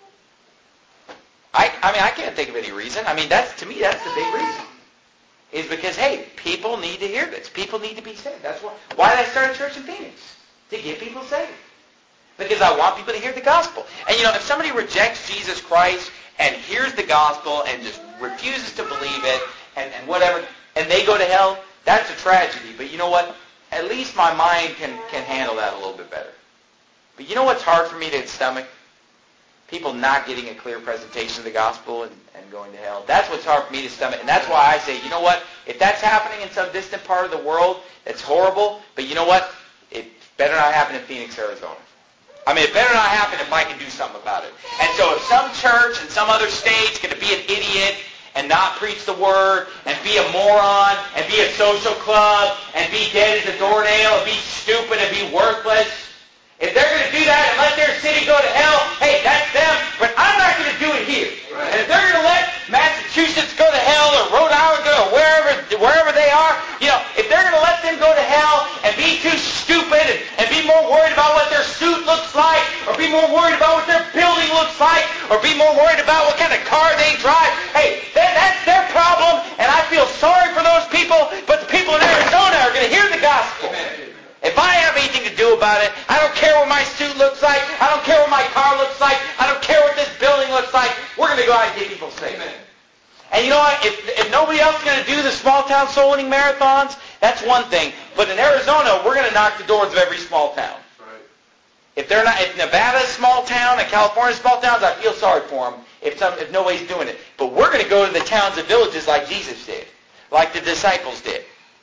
I, I mean, I can't think of any reason. I mean, that's to me, that's the big reason. Is because, hey, people need to hear this. People need to be saved. That's why. Why did I start a church in Phoenix? To get people saved. Because I want people to hear the gospel. And you know, if somebody rejects Jesus Christ and hears the gospel and just refuses to believe it and, and whatever, and they go to hell, that's a tragedy. But you know what? At least my mind can, can handle that a little bit better. But you know what's hard for me to stomach? People not getting a clear presentation of the gospel and, and going to hell. That's what's hard for me to stomach. And that's why I say, you know what? If that's happening in some distant part of the world, it's horrible. But you know what? It better not happen in Phoenix, Arizona. I mean, it better not happen if I can do something about it. And so if some church in some other state's going to be an idiot and not preach the word and be a moron and be a social club and be dead as a doornail and be stupid and be worthless, if they're going to do that and let their city go to hell, hey, that's them, but I'm not going to do it here. Right. And if they're going to let Massachusetts go to hell or Rhode Island go or wherever, wherever they are, you know, if they're going to let them go to hell and be too stupid and, and be more worried about what their suit looks like or be more worried about what their building looks like or be more worried about what kind of car they drive, hey, that, that's their problem, and I feel sorry for those people, but the people in Arizona are going to hear the gospel. Amen. If I have anything to do about it, I don't care what my suit looks like. I don't care what my car looks like. I don't care what this building looks like. We're going to go out and get people saved. Amen. And you know what? If, if nobody else is going to do the small-town soul-winning marathons, that's one thing. But in Arizona, we're going to knock the doors of every small town. Right. If they're not, if Nevada's small town and California's small towns, I feel sorry for them if, some, if nobody's doing it. But we're going to go to the towns and villages like Jesus did, like the disciples did.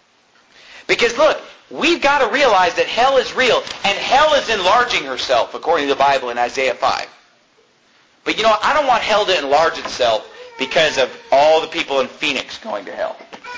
Because look, we've got to realize that hell is real, and hell is enlarging herself, according to the Bible in Isaiah five. But you know, I don't want hell to enlarge itself because of all the people in Phoenix going to hell.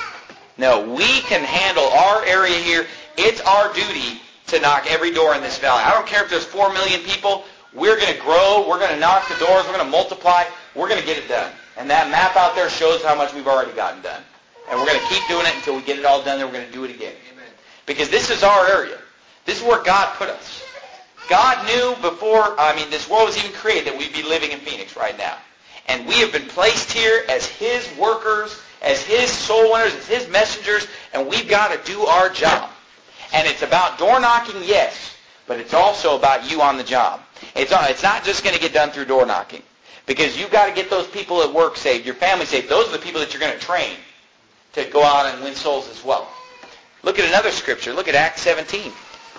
No, we can handle our area here. It's our duty to knock every door in this valley. I don't care if there's four million people. We're going to grow. We're going to knock the doors. We're going to multiply. We're going to get it done. And that map out there shows how much we've already gotten done. And we're going to keep doing it until we get it all done, then we're going to do it again. Amen. Because this is our area. This is where God put us. God knew before, I mean, this world was even created that we'd be living in Phoenix right now. And we have been placed here as His workers, as His soul winners, as His messengers, and we've got to do our job. And it's about door knocking, yes, but it's also about you on the job. It's, it's not just going to get done through door knocking. Because you've got to get those people at work saved, your family saved. Those are the people that you're going to train to go out and win souls as well. Look at another scripture. Look at Acts seventeen.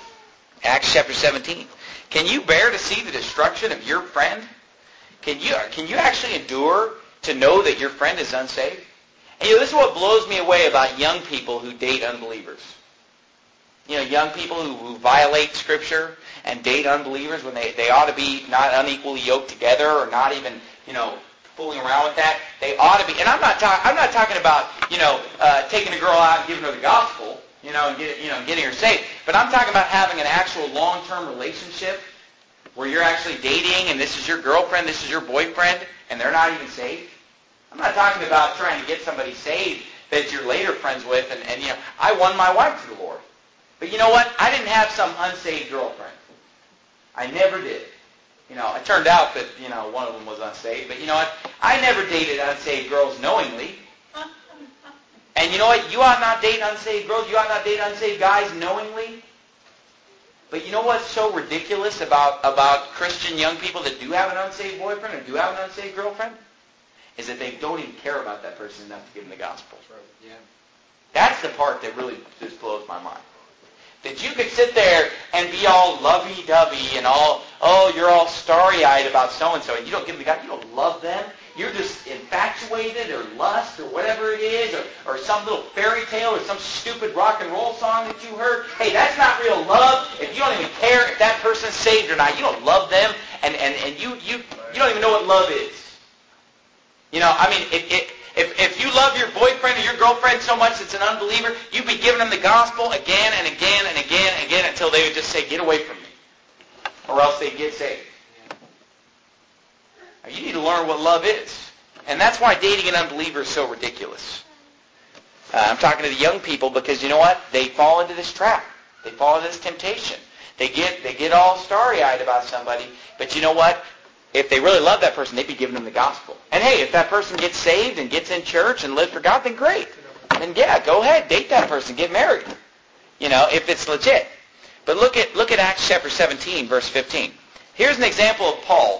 Acts chapter seventeen. Can you bear to see the destruction of your friend? Can you can you actually endure to know that your friend is unsaved? And you know, this is what blows me away about young people who date unbelievers. You know, young people who, who violate Scripture and date unbelievers when they, they ought to be not unequally yoked together or not even, you know, fooling around with that. They ought to be, and I'm not talking. I'm not talking about, you know, uh, taking a girl out and giving her the gospel, you know, and get, you know, getting her saved. But I'm talking about having an actual long-term relationship where you're actually dating, and this is your girlfriend, this is your boyfriend, and they're not even saved. I'm not talking about trying to get somebody saved that you're later friends with, and, and you know, I won my wife to the Lord. But you know what? I didn't have some unsaved girlfriend. I never did. You know, it turned out that, you know, one of them was unsaved. But you know what? I never dated unsaved girls knowingly. And you know what? You ought not date unsaved girls. You ought not date unsaved guys knowingly. But you know what's so ridiculous about, about Christian young people that do have an unsaved boyfriend or do have an unsaved girlfriend? Is that they don't even care about that person enough to give them the gospel. That's right. Yeah. That's the part that really just blows my mind. That you could sit there and be all lovey-dovey and all, oh, you're all starry-eyed about so-and-so, and you don't give them the God. You don't love them. You're just infatuated or lust or whatever it is, or, or some little fairy tale or some stupid rock and roll song that you heard. Hey, that's not real love. If you don't even care if that person's saved or not, you don't love them, and, and, and you, you, you don't even know what love is. You know, I mean, if, if, if, if you love your boyfriend or your girlfriend so much it's an unbeliever, you'd be giving them the gospel again and again and again and again until they would just say, get away from me. Or else they'd get saved. Now, you need to learn what love is. And that's why dating an unbeliever is so ridiculous. Uh, I'm talking to the young people because you know what? They fall into this trap. They fall into this temptation. They get, they get all starry-eyed about somebody. But you know what? If they really love that person, they'd be giving them the gospel. And hey, if that person gets saved and gets in church and lives for God, then great. Then yeah, go ahead, date that person, get married. You know, if it's legit. But look at look at Acts chapter seventeen, verse fifteen. here's an example of Paul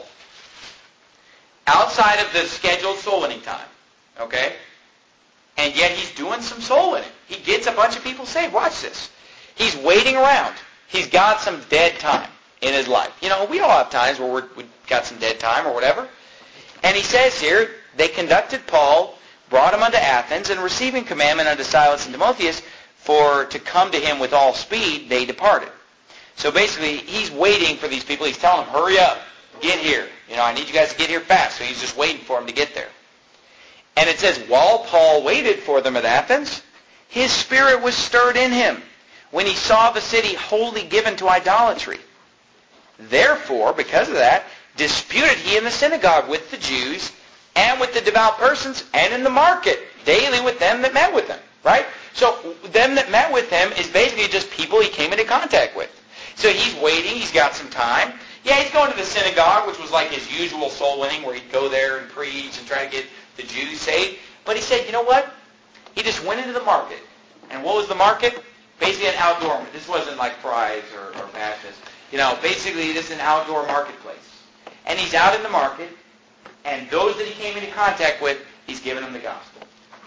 outside of the scheduled soul winning time. Okay? And yet he's doing some soul winning. He gets a bunch of people saved. Watch this. He's waiting around. He's got some dead time in his life. You know, we all have times where we're, we've got some dead time or whatever. And he says here, they conducted Paul, brought him unto Athens, and receiving commandment unto Silas and Timotheus for to come to him with all speed, they departed. So basically, he's waiting for these people. He's telling them, hurry up, get here. You know, I need you guys to get here fast. So he's just waiting for them to get there. And it says, while Paul waited for them at Athens, his spirit was stirred in him when he saw the city wholly given to idolatry. Therefore, because of that, disputed he in the synagogue with the Jews and with the devout persons and in the market daily with them that met with him. Right? So them that met with him is basically just people he came into contact with. So he's waiting. He's got some time. Yeah, he's going to the synagogue, which was like his usual soul winning, where he'd go there and preach and try to get the Jews saved. But he said, you know what? He just went into the market. And what was the market? Basically an outdoor. This wasn't like Fry's or, or Bashas'. You know, basically this is an outdoor marketplace. And he's out in the market, and those that he came into contact with, he's giving them the gospel.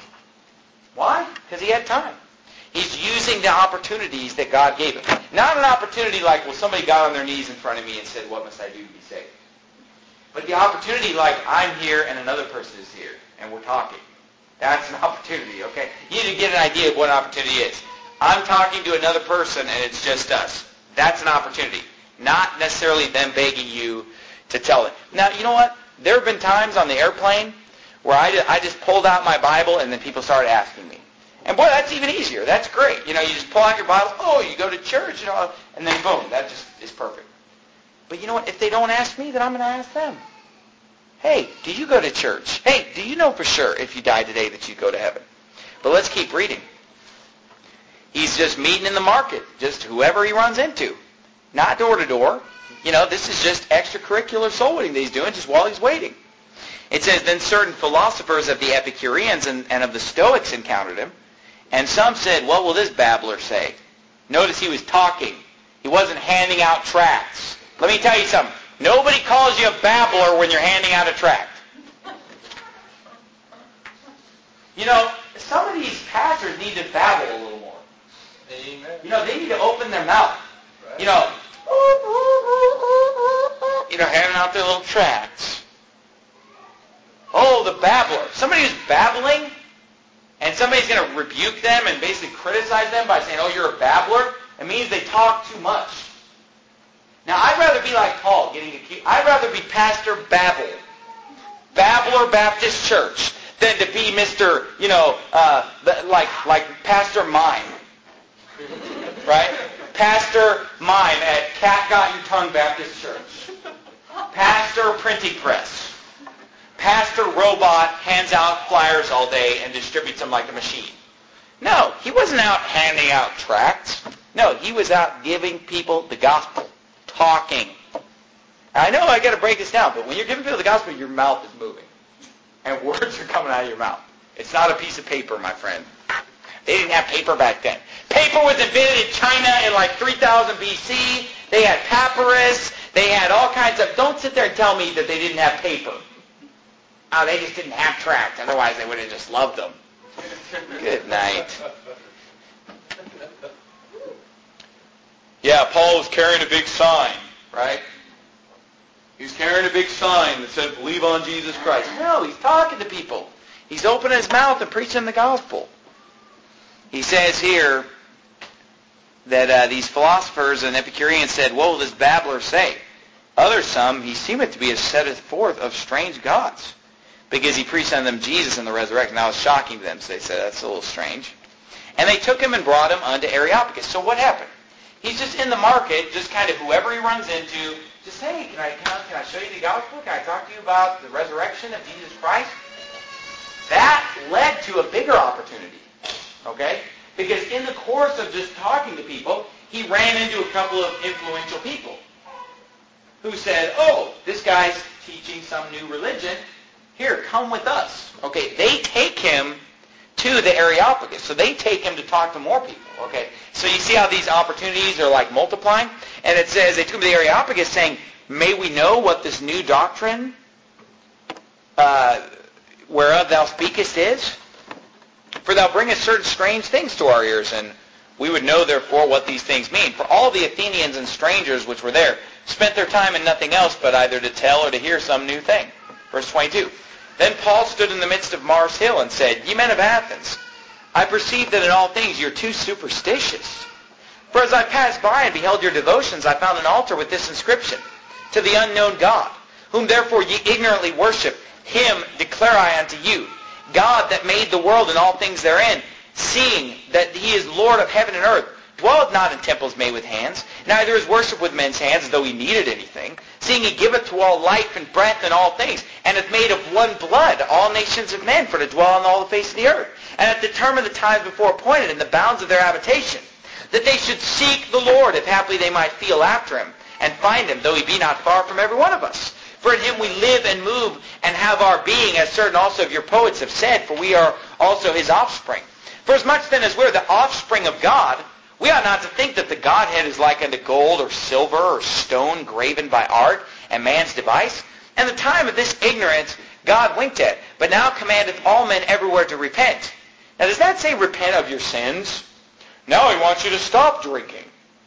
Why? Because he had time. He's using the opportunities that God gave him. Not an opportunity like, well, somebody got on their knees in front of me and said, what must I do to be saved? But the opportunity like, I'm here and another person is here, and we're talking. That's an opportunity, okay? You need to get an idea of what an opportunity is. I'm talking to another person, and it's just us. That's an opportunity. Not necessarily them begging you to tell it. Now, you know what? There have been times on the airplane where I just, I just pulled out my Bible, and then people started asking me. And boy, that's even easier. That's great. You know, you just pull out your Bible. Oh, you go to church, you know, and then boom, that just is perfect. But you know what? If they don't ask me, then I'm going to ask them. Hey, do you go to church? Hey, do you know for sure if you die today that you go to heaven? But let's keep reading. He's just meeting in the market, just whoever he runs into. Not door to door. You know, this is just extracurricular soul winning that he's doing just while he's waiting. It says, then certain philosophers of the Epicureans and, and of the Stoics encountered him. And some said, what will this babbler say? Notice he was talking. He wasn't handing out tracts. Let me tell you something. Nobody calls you a babbler when you're handing out a tract. You know, some of these pastors need to babble a little more. Amen. You know, they need to open their mouth. Right. You know, you know, handing out their little tracts. Oh, the babbler. Somebody who's babbling, and somebody's going to rebuke them and basically criticize them by saying, oh, you're a babbler. It means they talk too much. Now, I'd rather be like Paul, getting accused. I'd rather be Pastor Babble, Babbler Baptist Church, than to be Mister, you know, uh, like like Pastor Mime, right? Pastor Mime at Cat Got Your Tongue Baptist Church. Pastor Printing Press. Pastor Robot hands out flyers all day and distributes them like a machine. No, he wasn't out handing out tracts. No, he was out giving people the gospel. Talking. I know I got to break this down, but when you're giving people the gospel, your mouth is moving. And words are coming out of your mouth. It's not a piece of paper, my friend. They didn't have paper back then. Paper was invented in China in like three thousand B C. They had papyrus. They had all kinds of... Don't sit there and tell me that they didn't have paper. Oh, they just didn't have tracts. Otherwise, they would have just loved them. Good night. Yeah, Paul was carrying a big sign, right? He was carrying a big sign that said, believe on Jesus Christ. No, he's talking to people. He's opening his mouth and preaching the gospel. He says here that uh, these philosophers and Epicureans said, what will this babbler say? Others some, he seemeth to be a setteth forth of strange gods, because he preached unto them Jesus and the resurrection. Now, it was shocking to them, so they said, that's a little strange. And they took him and brought him unto Areopagus. So what happened? He's just in the market, just kind of whoever he runs into, just, hey, can I, can I, can I show you the gospel? Can I talk to you about the resurrection of Jesus Christ? That led to a bigger opportunity, okay? Because in the course of just talking to people, he ran into a couple of influential people who said, oh, this guy's teaching some new religion. Here, come with us. Okay, they take him to the Areopagus. So they take him to talk to more people. Okay, so you see how these opportunities are like multiplying? And it says, they took him to the Areopagus saying, may we know what this new doctrine uh, whereof thou speakest is? For thou bringest certain strange things to our ears, and we would know therefore what these things mean. For all the Athenians and strangers which were there spent their time in nothing else but either to tell or to hear some new thing. Verse twenty-two. Then Paul stood in the midst of Mars Hill and said, Ye men of Athens, I perceive that in all things you're too superstitious. For as I passed by and beheld your devotions, I found an altar with this inscription, To the unknown God, whom therefore ye ignorantly worship, him declare I unto you, God that made the world and all things therein, seeing that he is Lord of heaven and earth, dwelleth not in temples made with hands, neither is worship with men's hands as though he needed anything, seeing he giveth to all life and breath and all things, and hath made of one blood all nations of men for to dwell on all the face of the earth, and hath determined the times before appointed in the bounds of their habitation, that they should seek the Lord, if haply they might feel after him, and find him, though he be not far from every one of us. For in him we live and move and have our being, as certain also of your poets have said, for we are also his offspring. For as much then as we're the offspring of God, we ought not to think that the Godhead is like unto gold or silver or stone graven by art and man's device. And the time of this ignorance God winked at, but now commandeth all men everywhere to repent. Now does that say repent of your sins? Now he wants you to stop drinking.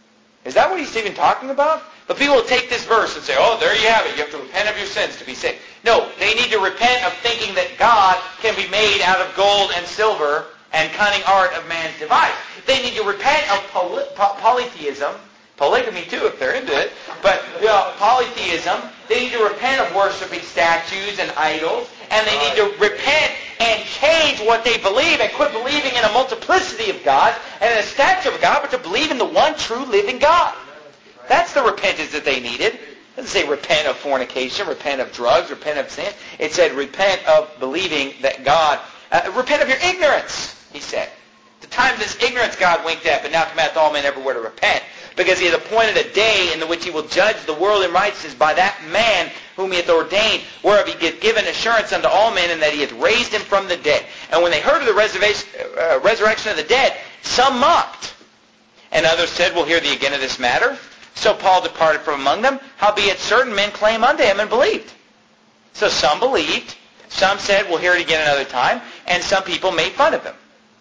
Is that what he's even talking about? But people will take this verse and say, oh, there you have it. You have to repent of your sins to be saved. No, they need to repent of thinking that God can be made out of gold and silver and cunning art of man's device. They need to repent of poly- po- polytheism, polygamy too if they're into it, but you know, polytheism. They need to repent of worshiping statues and idols, and they need to repent and change what they believe and quit believing in a multiplicity of gods and in a statue of God, but to believe in the one true living God. That's the repentance that they needed. It doesn't say repent of fornication, repent of drugs, repent of sin. It said repent of believing that God, uh, repent of your ignorance, he said. The time of this ignorance God winked at, but now commandeth all men everywhere to repent, because he hath appointed a day in the which he will judge the world in righteousness by that man whom he hath ordained, whereof he hath given assurance unto all men, and that he hath raised him from the dead. And when they heard of the resurrection, uh, resurrection of the dead, some mocked. And others said, We'll hear thee again of this matter. So Paul departed from among them, howbeit certain men came unto him and believed. So some believed, some said, we'll hear it again another time, and some people made fun of him.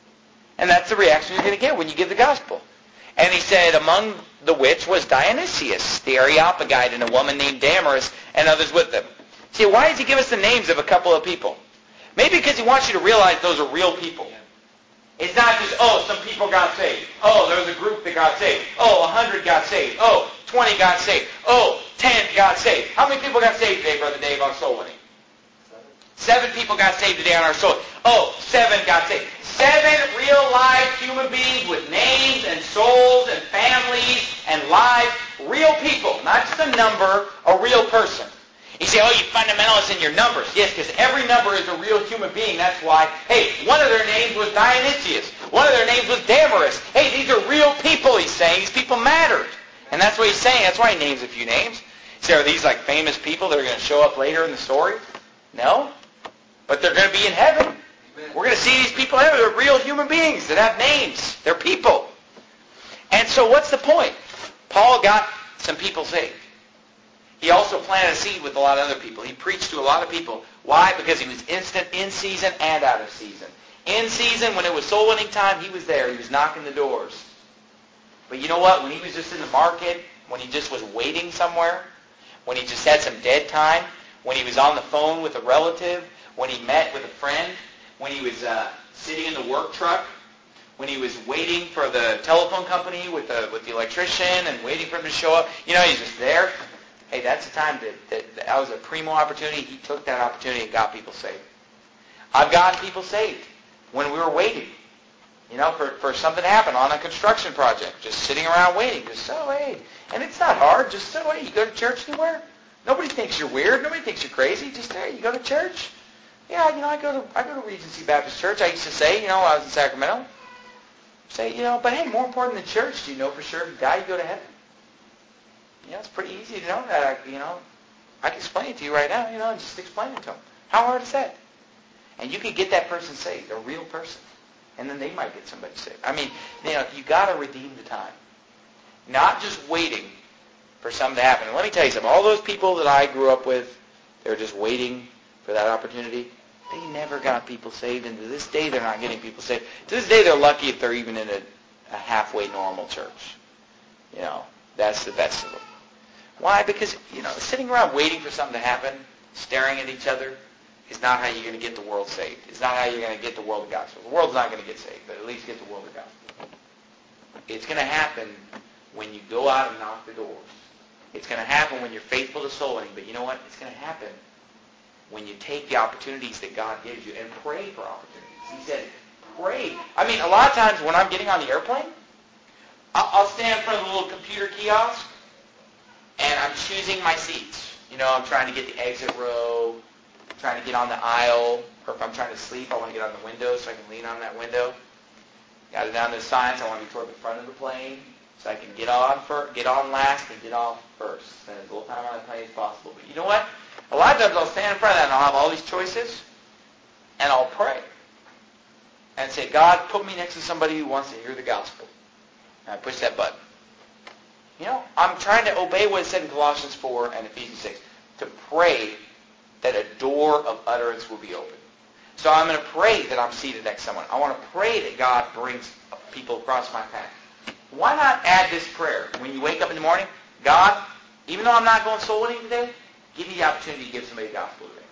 And that's the reaction you're going to get when you give the gospel. And he said, among the which was Dionysius, the Areopagite, and a woman named Damaris, and others with them. See, why does he give us the names of a couple of people? Maybe because he wants you to realize those are real people. It's not just, oh, some people got saved. Oh, there was a group that got saved. Oh, a hundred got saved. Oh, twenty got saved. Oh, ten got saved. How many people got saved today, Brother Dave, on soul winning? Seven. Seven people got saved today on our soul. Oh, seven got saved. Seven real live human beings with names and souls and families and lives. Real people, not just a number, a real person. You say, oh, you fundamentalists in your numbers. Yes, because every number is a real human being. That's why, hey, one of their names was Dionysius. One of their names was Damaris. Hey, these are real people, he's saying. These people mattered. And that's what he's saying. That's why he names a few names. So are these like famous people that are going to show up later in the story? No. But they're going to be in heaven. We're going to see these people in heaven. They're real human beings that have names. They're people. And so what's the point? Paul got some people saved. He also planted a seed with a lot of other people. He preached to a lot of people. Why? Because he was instant in season and out of season. In season, when it was soul winning time, he was there. He was knocking the doors. But you know what? When he was just in the market, when he just was waiting somewhere, when he just had some dead time, when he was on the phone with a relative, when he met with a friend, when he was uh, sitting in the work truck, when he was waiting for the telephone company with the, with the electrician and waiting for him to show up, you know, he's just there. Hey, that's the time that, that that was a primo opportunity. He took that opportunity and got people saved. I've gotten people saved when we were waiting, you know, for, for something to happen on a construction project, just sitting around waiting. Just, oh, hey. And it's not hard. Just, so, hey, you go to church anywhere? Nobody thinks you're weird. Nobody thinks you're crazy. Just, hey, you go to church? Yeah, you know, I go to I go to Regency Baptist Church. I used to say, you know, when I was in Sacramento. Say, you know, but hey, more important than church, do you know for sure if you die, you go to heaven? You know, it's pretty easy to know that. I, you know, I can explain it to you right now. You know, and just explain it to them. How hard is that? And you can get that person saved, a real person, and then they might get somebody saved. I mean, you know, you got to redeem the time, not just waiting for something to happen. And let me tell you something. All those people that I grew up with, they were just waiting for that opportunity. They never got people saved, and to this day they're not getting people saved. To this day they're lucky if they're even in a, a halfway normal church. You know, that's the best of them. Why? Because, you know, sitting around waiting for something to happen, staring at each other, is not how you're going to get the world saved. It's not how you're going to get the world the gospel. The world's not going to get saved, but at least get the world the gospel. It's going to happen when you go out and knock the doors. It's going to happen when you're faithful to soul winning, but you know what? It's going to happen when you take the opportunities that God gives you and pray for opportunities. He said, pray. I mean, a lot of times when I'm getting on the airplane, I'll stand in front of the little computer kiosk, and I'm choosing my seats. You know, I'm trying to get the exit row, trying to get on the aisle, or if I'm trying to sleep, I want to get on the window so I can lean on that window. Got it down to the signs, I want to be toward the front of the plane so I can get on for, get on last and get off first. Spend as little time on the plane as possible. But you know what? A lot of times I'll stand in front of that and I'll have all these choices, and I'll pray and say, God, put me next to somebody who wants to hear the gospel. And I push that button. You know, I'm trying to obey what it said in Colossians four and Ephesians six, to pray that a door of utterance will be open. So I'm going to pray that I'm seated next to someone. I want to pray that God brings people across my path. Why not add this prayer? When you wake up in the morning, God, even though I'm not going soul winning today, give me the opportunity to give somebody the gospel today.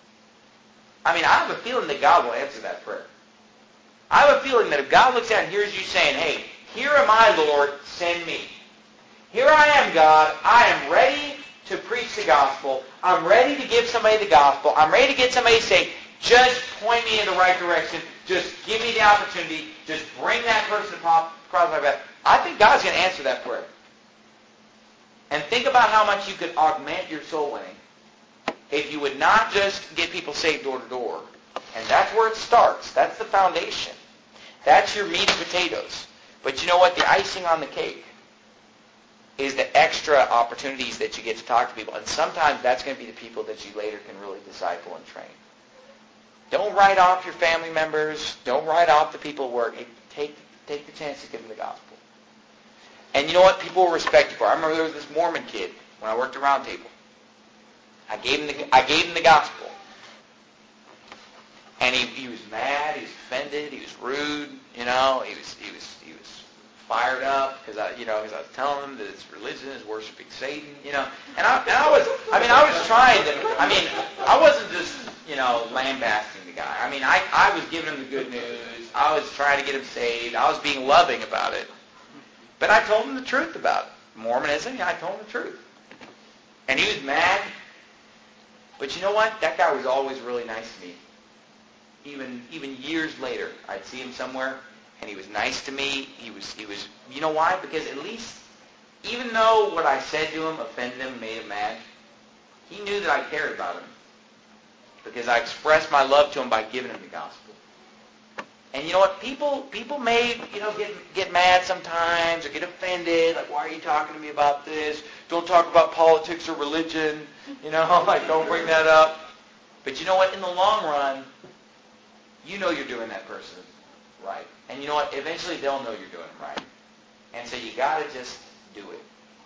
I mean, I have a feeling that God will answer that prayer. I have a feeling that if God looks out and hears you saying, hey, here am I, Lord, send me. Here I am, God. I am ready to preach the gospel. I'm ready to give somebody the gospel. I'm ready to get somebody saved. Just point me in the right direction. Just give me the opportunity. Just bring that person across my path. I think God's going to answer that prayer. And think about how much you could augment your soul winning if you would not just get people saved door to door. And that's where it starts. That's the foundation. That's your meat and potatoes. But you know what? The icing on the cake is the extra opportunities that you get to talk to people. And sometimes that's going to be the people that you later can really disciple and train. Don't write off your family members. Don't write off the people who work. Take, take the chance to give them the gospel. And you know what? People will respect you for it. I remember there was this Mormon kid when I worked at Round Table. I gave him the, I gave him the gospel. And he, he was mad, he was offended, he was rude, you know, he was he was he was fired up because I you know because I was telling him that his religion is worshiping Satan, you know. And I and I was I mean I was trying to I mean I wasn't just you know lambasting the guy. I mean I I was giving him the good news. I was trying to get him saved. I was being loving about it. But I told him the truth about it. Mormonism, I told him the truth. And he was mad. But you know what? That guy was always really nice to me. Even even years later, I'd see him somewhere, and he was nice to me. He was he was. You know why? Because at least, even though what I said to him offended him, made him mad, he knew that I cared about him. Because I expressed my love to him by giving him the gospel. And you know what? People people may you know get get mad sometimes or get offended. Like, why are you talking to me about this? Don't talk about politics or religion. You know, like don't bring that up. But you know what? In the long run, you know you're doing that person right. And you know what? Eventually they'll know you're doing it right. And so you got to just do it.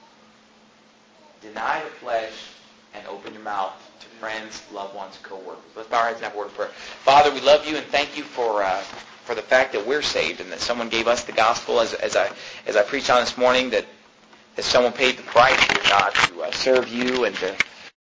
Deny the flesh and open your mouth to friends, loved ones, co-workers. Let's bow our heads and have a word of prayer. Father, we love you and thank you for uh, for the fact that we're saved and that someone gave us the gospel as as I as I preached on this morning, that, that someone paid the price, dear God, to uh, serve you and to